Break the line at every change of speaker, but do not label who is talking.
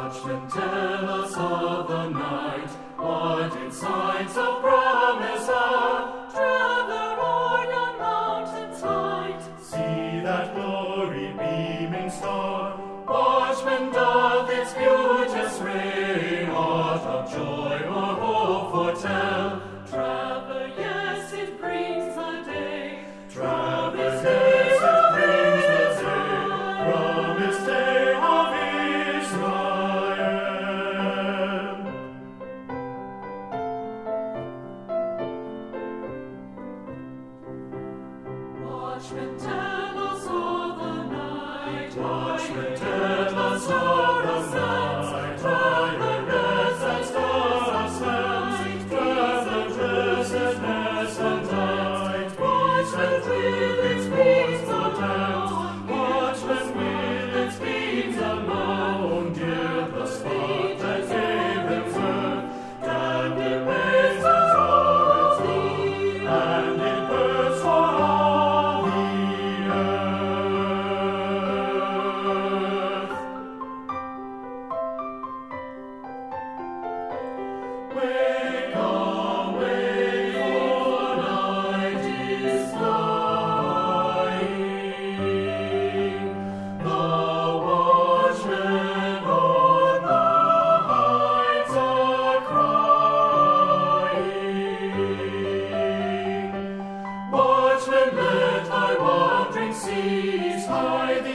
Watchmen, tell us of the night, what its signs of promise are. Traveler on yon mountain's height, see that glory beaming star. Watchman, doth its beauteous ray aught of joy or hope foretell? Traveler, yes, it brings the day. Traveler, yes, it brings the day. Promised day of Israel. Watchmen, tell us of the night. Watchmen, tell us of the night. Tireless and stars night. Travelers, blessedness and light. Watchmen with its beams protect. Watchmen with its beams alone give the spot that gave them birth. And it raises torrents deep, and it bursts for all the earth. Wake up, wake, for night is dying. The watchmen on the heights are crying. Watchmen, let thy wandering cease, hide the